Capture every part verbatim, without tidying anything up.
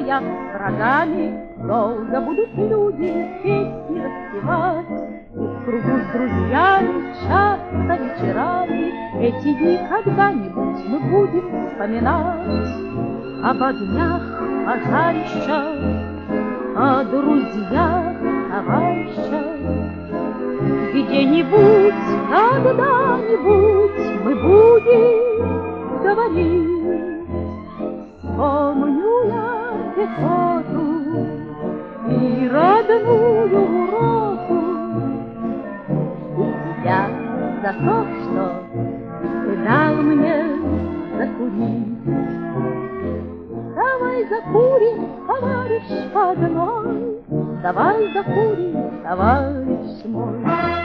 своя врагами. Долго будут люди песни распевать, и в кругу с друзьями часто вечерами эти дни когда-нибудь мы будем вспоминать. Об огнях, пожарищах, о друзьях, товарищах. Где-нибудь, когда-нибудь мы будем говорить. Помню я пехоту и родную роту, и тебя за то, что ты дал мне закурить. Давай закурим, товарищ родной, давай закурим, товарищ мой.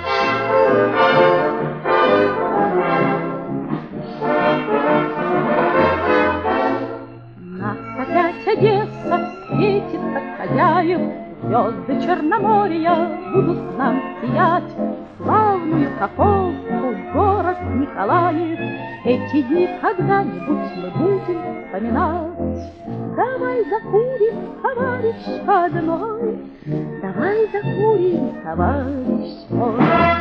Нас опять Одесса светит, как хозяев, звезды Черноморья будут нам сиять. Славную Каховку, город Николаев, эти дни когда-нибудь мы будем вспоминать. Давай закурим, товарищ родной, давай закурим, товарищ мой.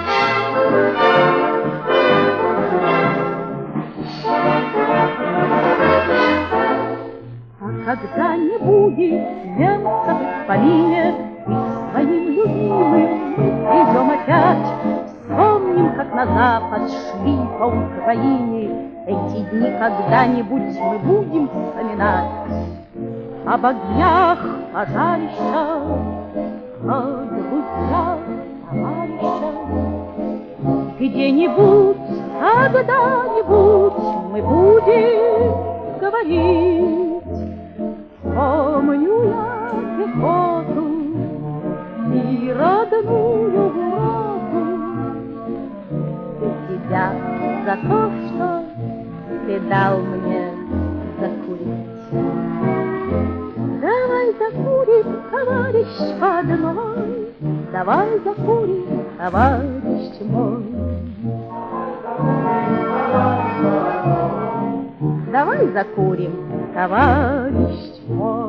А когда не будет немцев в помине, и к своим любимым мы придем опять, вспомним, как на запад шли по Украине. Эти дни когда-нибудь мы будем вспоминать. Об огнях, пожарищах, о друзьях, товарищах. Где-нибудь, когда-нибудь мы будем говорить. Помню я пехоту и родную роту, и тебя за то, что ты дал мне закурить. Давай закурим, товарищ родной, давай закурим, товарищ мой. Давай закурим, товарищ мой.